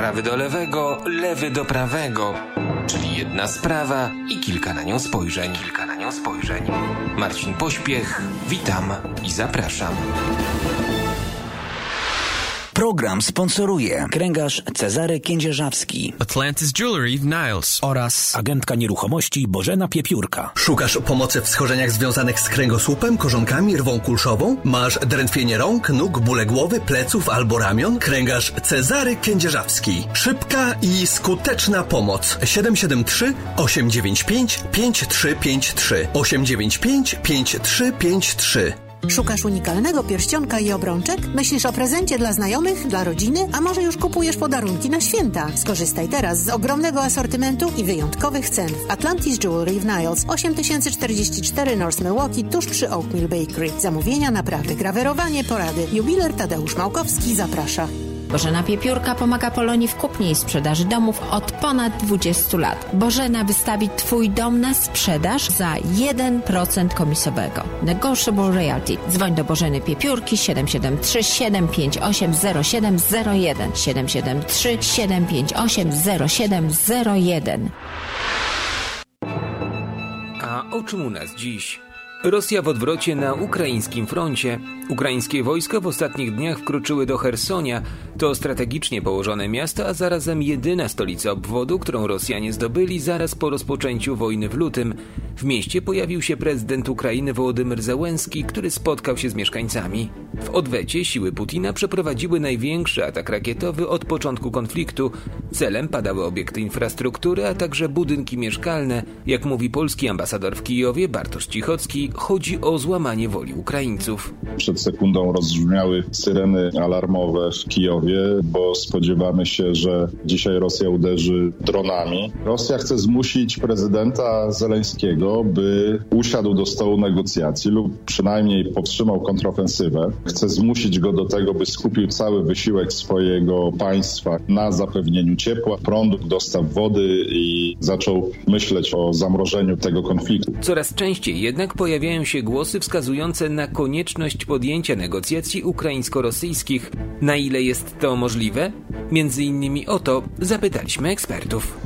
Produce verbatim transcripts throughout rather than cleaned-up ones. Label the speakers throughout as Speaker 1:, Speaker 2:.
Speaker 1: Prawy do lewego, lewy do prawego. Czyli jedna sprawa i kilka na nią spojrzeń. Kilka na nią spojrzeń. Marcin Pośpiech, witam i zapraszam.
Speaker 2: Program sponsoruje kręgarz Cezary Kędzierzawski,
Speaker 3: Atlantis Jewelry w Niles
Speaker 2: oraz agentka nieruchomości Bożena Piepiórka.
Speaker 4: Szukasz pomocy w schorzeniach związanych z kręgosłupem, korzonkami, rwą kulszową? Masz drętwienie rąk, nóg, bóle głowy, pleców albo ramion? Kręgarz Cezary Kędzierzawski. Szybka i skuteczna pomoc. siedem siedem trzy, osiem dziewięć pięć, pięć trzy pięć trzy. osiem dziewięć pięć, pięć trzy pięć trzy.
Speaker 5: Szukasz unikalnego pierścionka i obrączek? Myślisz o prezencie dla znajomych, dla rodziny? A może już kupujesz podarunki na święta? Skorzystaj teraz z ogromnego asortymentu i wyjątkowych cen w Atlantis Jewelry w Niles, osiem tysięcy czterdzieści cztery North Milwaukee, tuż przy Oak Mill Bakery. Zamówienia, naprawy, grawerowanie, porady. Jubiler Tadeusz Małkowski zaprasza.
Speaker 6: Bożena Piepiórka pomaga Polonii w kupnie i sprzedaży domów od ponad dwudziestu lat. Bożena wystawi Twój dom na sprzedaż za jeden procent komisowego. Negotiable Realty. Dzwoń do Bożeny Piepiórki siedem siedem trzy, siedem pięć osiem, zero siedem zero jeden. siedem siedem trzy, siedem pięć osiem, zero siedem zero jeden.
Speaker 1: A o czym u nas dziś? Rosja w odwrocie na ukraińskim froncie. Ukraińskie wojska w ostatnich dniach wkroczyły do Chersonia. To strategicznie położone miasto, a zarazem jedyna stolica obwodu, którą Rosjanie zdobyli zaraz po rozpoczęciu wojny w lutym. W mieście pojawił się prezydent Ukrainy Wołodymyr Zełenski, który spotkał się z mieszkańcami. W odwecie siły Putina przeprowadziły największy atak rakietowy od początku konfliktu. Celem padały obiekty infrastruktury, a także budynki mieszkalne. Jak mówi polski ambasador w Kijowie Bartosz Cichocki, chodzi o złamanie woli Ukraińców.
Speaker 7: Przed sekundą rozbrzmiały syreny alarmowe w Kijowie, bo spodziewamy się, że dzisiaj Rosja uderzy dronami. Rosja chce zmusić prezydenta Zeleńskiego, by usiadł do stołu negocjacji lub przynajmniej powstrzymał kontrofensywę. Chce zmusić go do tego, by skupił cały wysiłek swojego państwa na zapewnieniu ciepła, prądu, dostaw wody i zaczął myśleć o zamrożeniu tego konfliktu.
Speaker 1: Coraz częściej jednak pojawiają się głosy wskazujące na konieczność podjęcia negocjacji ukraińsko-rosyjskich. Na ile jest to możliwe? Między innymi o to zapytaliśmy ekspertów.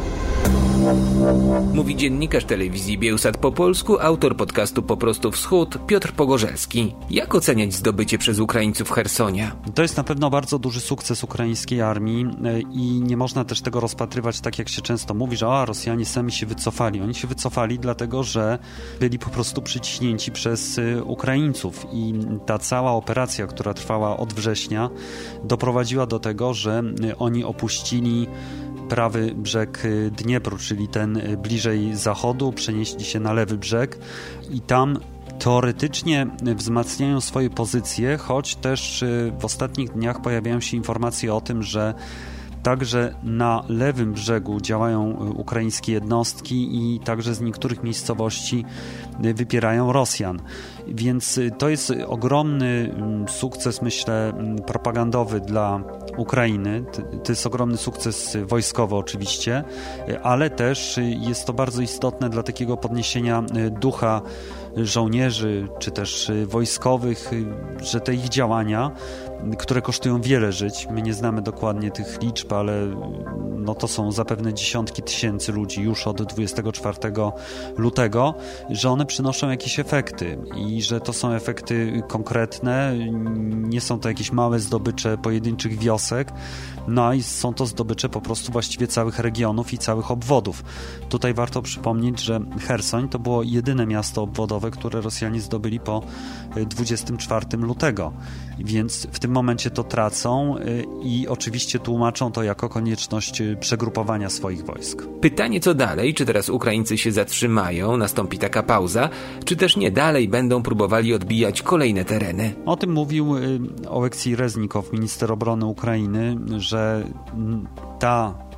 Speaker 1: Mówi dziennikarz telewizji Biełsat po polsku, autor podcastu Po prostu Wschód, Piotr Pogorzelski. Jak oceniać zdobycie przez Ukraińców Chersonia?
Speaker 8: To jest na pewno bardzo duży sukces ukraińskiej armii i nie można też tego rozpatrywać tak, jak się często mówi, że a, Rosjanie sami się wycofali. Oni się wycofali dlatego, że byli po prostu przyciśnięci przez Ukraińców i ta cała operacja, która trwała od września, doprowadziła do tego, że oni opuścili prawy brzeg Dniepru, czyli ten bliżej zachodu, przenieśli się na lewy brzeg i tam teoretycznie wzmacniają swoje pozycje, choć też w ostatnich dniach pojawiają się informacje o tym, że także na lewym brzegu działają ukraińskie jednostki i także z niektórych miejscowości wypierają Rosjan. Więc to jest ogromny sukces, myślę, propagandowy dla Ukrainy. To jest ogromny sukces wojskowy oczywiście, ale też jest to bardzo istotne dla takiego podniesienia ducha żołnierzy czy też wojskowych, że te ich działania, które kosztują wiele żyć, my nie znamy dokładnie tych liczb, ale no to są zapewne dziesiątki tysięcy ludzi już od dwudziestego czwartego lutego, że one przynoszą jakieś efekty i że to są efekty konkretne, nie są to jakieś małe zdobycze pojedynczych wiosek, no i są to zdobycze po prostu właściwie całych regionów i całych obwodów. Tutaj warto przypomnieć, że Chersoń to było jedyne miasto obwodowe, które Rosjanie zdobyli po dwudziestego czwartego lutego, więc w tym momencie to tracą i oczywiście tłumaczą to jako konieczność przegrupowania swoich wojsk.
Speaker 1: Pytanie co dalej? Czy teraz Ukraińcy się zatrzymają, nastąpi taka pauza, czy też nie dalej będą próbowali odbijać kolejne tereny?
Speaker 8: O tym mówił Oleksij Reznikow, minister obrony Ukrainy, że ta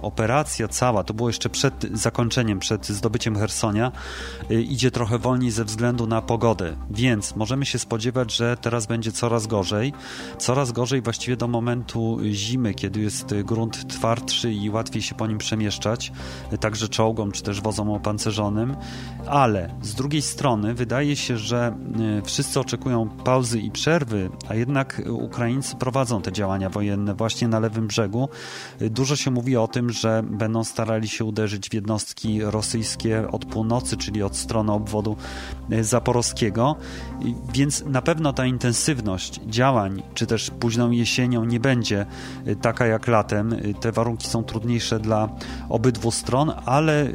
Speaker 8: operacja cała, to było jeszcze przed zakończeniem, przed zdobyciem Chersonia, idzie trochę wolniej ze względu na pogodę, więc możemy się spodziewać, że teraz będzie coraz gorzej, coraz gorzej właściwie do momentu zimy, kiedy jest grunt twardszy i łatwiej się po nim przemieszczać, także czołgom czy też wozom opancerzonym, ale z drugiej strony wydaje się, że wszyscy oczekują pauzy i przerwy, a jednak Ukraińcy prowadzą te działania wojenne właśnie na lewym brzegu. Dużo się mówi o tym, że będą starali się uderzyć w jednostki rosyjskie od północy, czyli od strony obwodu zaporowskiego, więc na pewno ta intensywność działań, czy też późną jesienią nie będzie taka jak latem. Te warunki są trudniejsze dla obydwu stron, ale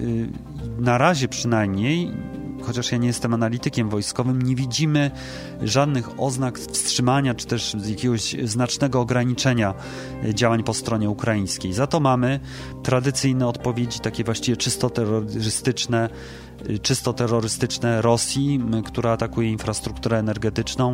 Speaker 8: na razie przynajmniej, chociaż ja nie jestem analitykiem wojskowym, nie widzimy żadnych oznak wstrzymania czy też jakiegoś znacznego ograniczenia działań po stronie ukraińskiej. Za to mamy tradycyjne odpowiedzi, takie właściwie czysto terrorystyczne, czysto terrorystyczne Rosji, która atakuje infrastrukturę energetyczną.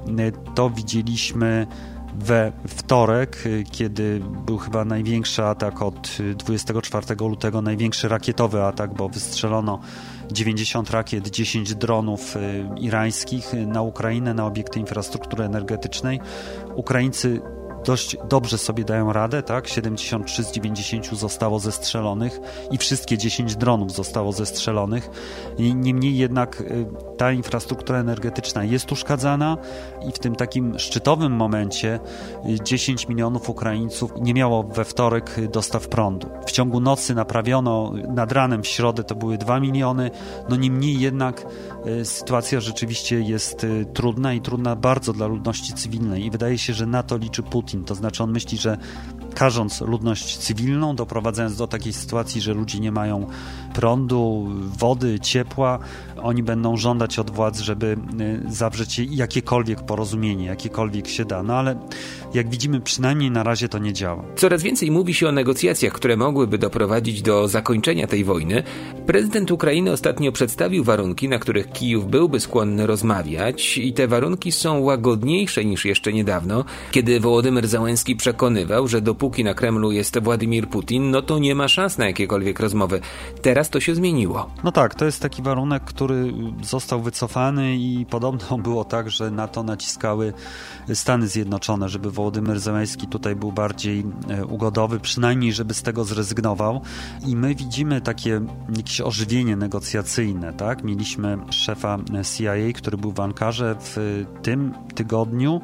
Speaker 8: To widzieliśmy we wtorek, kiedy był chyba największy atak od dwudziestego czwartego lutego, największy rakietowy atak, bo wystrzelono dziewięćdziesiąt rakiet, dziesięć dronów irańskich na Ukrainę, na obiekty infrastruktury energetycznej. Ukraińcy dość dobrze sobie dają radę, tak? siedemdziesiąt trzy z dziewięćdziesięciu zostało zestrzelonych i wszystkie dziesięć dronów zostało zestrzelonych. Niemniej jednak ta infrastruktura energetyczna jest uszkadzana i w tym takim szczytowym momencie dziesięć milionów Ukraińców nie miało we wtorek dostaw prądu. W ciągu nocy naprawiono, nad ranem w środę to były dwa miliony, no niemniej jednak sytuacja rzeczywiście jest trudna i trudna bardzo dla ludności cywilnej i wydaje się, że na to liczy Putin. To znaczy on myśli, że karząc ludność cywilną, doprowadzając do takiej sytuacji, że ludzie nie mają prądu, wody, ciepła, oni będą żądać od władz, żeby zawrzeć jakiekolwiek porozumienie, jakiekolwiek się da. No ale jak widzimy, przynajmniej na razie to nie działa.
Speaker 1: Coraz więcej mówi się o negocjacjach, które mogłyby doprowadzić do zakończenia tej wojny. Prezydent Ukrainy ostatnio przedstawił warunki, na których Kijów byłby skłonny rozmawiać i te warunki są łagodniejsze niż jeszcze niedawno, kiedy Wołodymyr Zełenski przekonywał, że dopóki na Kremlu jest Władimir Putin, no to nie ma szans na jakiekolwiek rozmowy. Teraz to się zmieniło.
Speaker 8: No tak, to jest taki warunek, który został wycofany i podobno było tak, że na to naciskały Stany Zjednoczone, żeby Wołodymyr Zełenski tutaj był bardziej ugodowy, przynajmniej żeby z tego zrezygnował. I my widzimy takie jakieś ożywienie negocjacyjne, tak? Mieliśmy szefa C I A, który był w Ankarze w tym tygodniu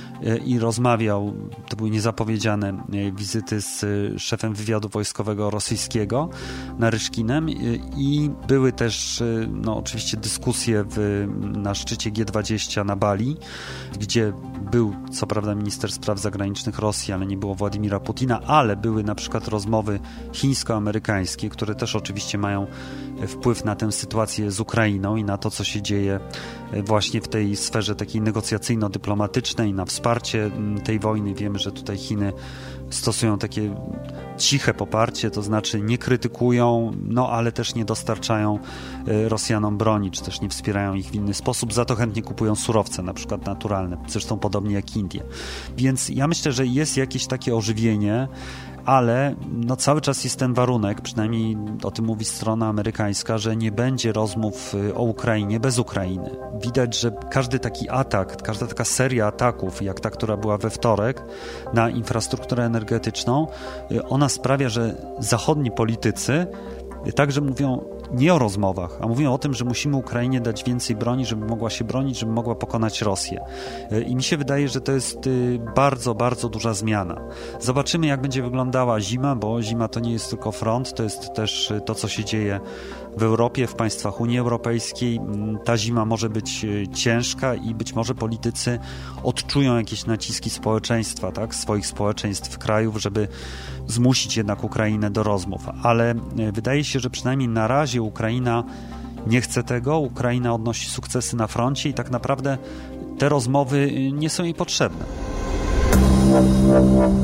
Speaker 8: i rozmawiał, to były niezapowiedziane wizyty z szefem wywiadu wojskowego rosyjskiego Naryszkinem i były też no, oczywiście dyskusje w, na szczycie G dwadzieścia na Bali, gdzie był co prawda minister spraw zagranicznych Rosji, ale nie było Władimira Putina, ale były na przykład rozmowy chińsko-amerykańskie, które też oczywiście mają wpływ na tę sytuację z Ukrainą i na to, co się dzieje właśnie w tej sferze takiej negocjacyjno-dyplomatycznej, na wsparcie tej wojny. Wiemy, że tutaj Chiny stosują takie ciche poparcie, to znaczy nie krytykują, no ale też nie dostarczają Rosjanom broni, czy też nie wspierają ich w inny sposób, za to chętnie kupują surowce, na przykład naturalne, zresztą podobnie jak Indie. Więc ja myślę, że jest jakieś takie ożywienie, ale no cały czas jest ten warunek, przynajmniej o tym mówi strona amerykańska, że nie będzie rozmów o Ukrainie bez Ukrainy. Widać, że każdy taki atak, każda taka seria ataków, jak ta, która była we wtorek na infrastrukturę energetyczną, ona sprawia, że zachodni politycy także mówią nie o rozmowach, a mówią o tym, że musimy Ukrainie dać więcej broni, żeby mogła się bronić, żeby mogła pokonać Rosję. I mi się wydaje, że to jest bardzo, bardzo duża zmiana. Zobaczymy, jak będzie wyglądała zima, bo zima to nie jest tylko front, to jest też to, co się dzieje w Europie, w państwach Unii Europejskiej. Ta zima może być ciężka i być może politycy odczują jakieś naciski społeczeństwa, tak, swoich społeczeństw, krajów, żeby zmusić jednak Ukrainę do rozmów. Ale wydaje się, że przynajmniej na razie Ukraina nie chce tego, Ukraina odnosi sukcesy na froncie i tak naprawdę te rozmowy nie są jej potrzebne.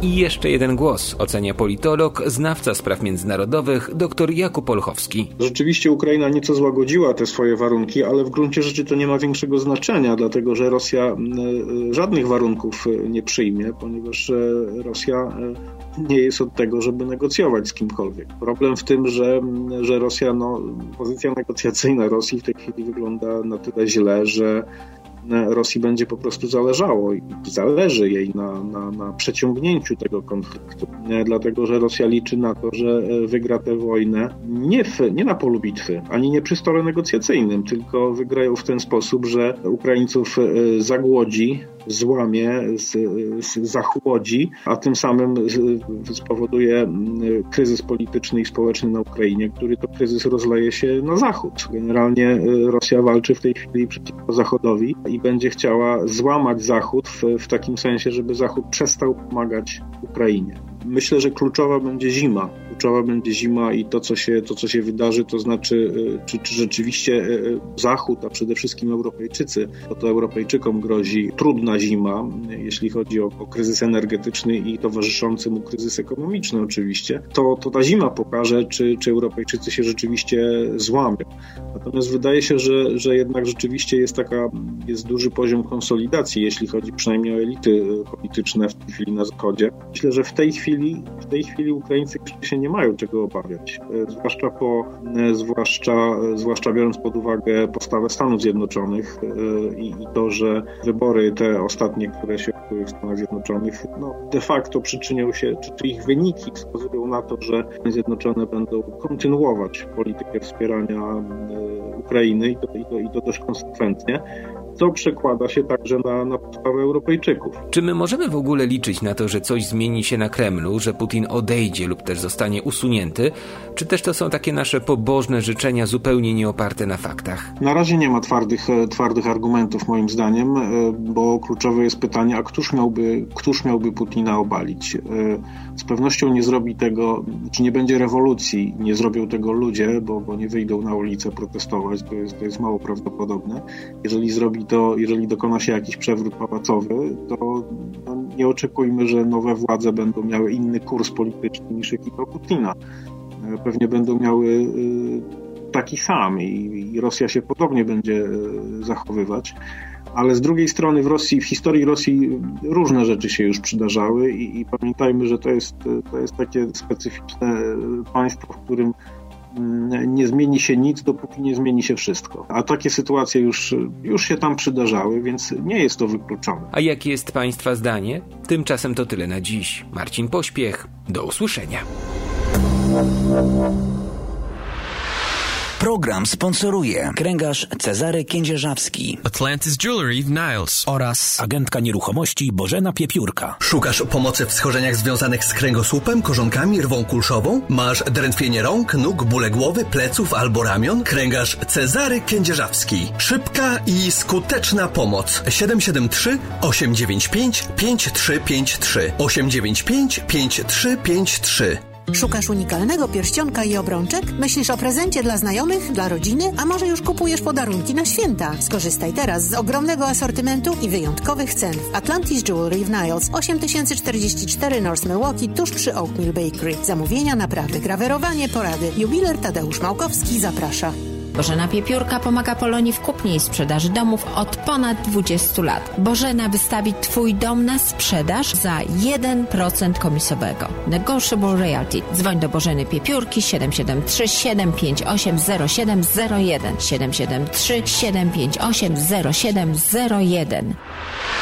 Speaker 1: I jeszcze jeden głos, ocenia politolog, znawca spraw międzynarodowych, dr Jakub Olchowski.
Speaker 9: Rzeczywiście Ukraina nieco złagodziła te swoje warunki, ale w gruncie rzeczy to nie ma większego znaczenia, dlatego że Rosja żadnych warunków nie przyjmie, ponieważ Rosja nie jest od tego, żeby negocjować z kimkolwiek. Problem w tym, że, że Rosja, no, pozycja negocjacyjna Rosji w tej chwili wygląda na tyle źle, że Rosji będzie po prostu zależało i zależy jej na, na, na przeciągnięciu tego konfliktu. Dlatego, że Rosja liczy na to, że wygra tę wojnę nie, w, nie na polu bitwy, ani nie przy stole negocjacyjnym, tylko wygrają w ten sposób, że Ukraińców zagłodzi, złamie, z, z, zachłodzi, a tym samym spowoduje kryzys polityczny i społeczny na Ukrainie, który to kryzys rozleje się na zachód. Generalnie Rosja walczy w tej chwili przeciwko Zachodowi i będzie chciała złamać Zachód w, w takim sensie, żeby Zachód przestał pomagać Ukrainie. Myślę, że kluczowa będzie zima. Kluczowa będzie zima i to, co się, to, co się wydarzy, to znaczy, czy, czy rzeczywiście Zachód, a przede wszystkim Europejczycy, bo to Europejczykom grozi trudna zima, jeśli chodzi o, o kryzys energetyczny i towarzyszący mu kryzys ekonomiczny oczywiście, to, to ta zima pokaże, czy, czy Europejczycy się rzeczywiście złamią. Natomiast wydaje się, że, że jednak rzeczywiście jest taka, jest duży poziom konsolidacji, jeśli chodzi przynajmniej o elity polityczne w tej chwili na Zachodzie. Myślę, że w tej chwili W tej chwili Ukraińcy się nie mają czego obawiać, zwłaszcza, po, zwłaszcza, zwłaszcza biorąc pod uwagę postawę Stanów Zjednoczonych i, i to, że wybory te ostatnie, które się odbyły w Stanach Zjednoczonych, no, de facto przyczynią się, czy, czy ich wyniki wskazują na to, że Stany Zjednoczone będą kontynuować politykę wspierania Ukrainy i to, i to, i to dość konsekwentnie, co przekłada się także na, na postawę Europejczyków.
Speaker 1: Czy my możemy w ogóle liczyć na to, że coś zmieni się na Kremlu, że Putin odejdzie lub też zostanie usunięty, czy też to są takie nasze pobożne życzenia zupełnie nieoparte na faktach?
Speaker 9: Na razie nie ma twardych, twardych argumentów moim zdaniem, bo kluczowe jest pytanie, a któż miałby, któż miałby Putina obalić? Z pewnością nie zrobi tego, czy nie będzie rewolucji, nie zrobią tego ludzie, bo, bo nie wyjdą na ulicę protestować, to jest, to jest mało prawdopodobne. Jeżeli zrobi to, jeżeli dokona się jakiś przewrót pałacowy, to no, nie oczekujmy, że nowe władze będą miały inny kurs polityczny niż ekipa Putina. Pewnie będą miały taki sam i, i Rosja się podobnie będzie zachowywać. Ale z drugiej strony w Rosji, w historii Rosji różne rzeczy się już przydarzały i, i pamiętajmy, że to jest, to jest takie specyficzne państwo, w którym nie zmieni się nic, dopóki nie zmieni się wszystko. A takie sytuacje już, już się tam przydarzały, więc nie jest to wykluczone.
Speaker 1: A jakie jest Państwa zdanie? Tymczasem to tyle na dziś. Marcin Pośpiech. Do usłyszenia.
Speaker 2: Program sponsoruje kręgarz Cezary Kędzierzawski,
Speaker 3: Atlantis Jewelry w Niles
Speaker 2: oraz agentka nieruchomości Bożena Piepiórka.
Speaker 4: Szukasz pomocy w schorzeniach związanych z kręgosłupem, korzonkami, rwą kulszową? Masz drętwienie rąk, nóg, bóle głowy, pleców albo ramion? Kręgarz Cezary Kędzierzawski. Szybka i skuteczna pomoc. siedem siedem trzy, osiem dziewięć pięć, pięć trzy pięć trzy. osiem dziewięć pięć, pięć trzy pięć trzy.
Speaker 5: Szukasz unikalnego pierścionka i obrączek? Myślisz o prezencie dla znajomych, dla rodziny? A może już kupujesz podarunki na święta? Skorzystaj teraz z ogromnego asortymentu i wyjątkowych cen w Atlantis Jewelry w Niles, osiem tysięcy czterdzieści cztery North Milwaukee, tuż przy Oak Mill Bakery. Zamówienia, naprawy, grawerowanie, porady. Jubiler Tadeusz Małkowski zaprasza.
Speaker 6: Bożena Piepiórka pomaga Polonii w kupnie i sprzedaży domów od ponad dwudziestu lat. Bożena wystawi Twój dom na sprzedaż za jeden procent komisowego. Negotiable Realty. Dzwoń do Bożeny Piepiórki siedem siedem trzy, siedem pięć osiem, zero siedem zero jeden siedem siedem trzy, siedem pięć osiem, zero siedem zero jeden.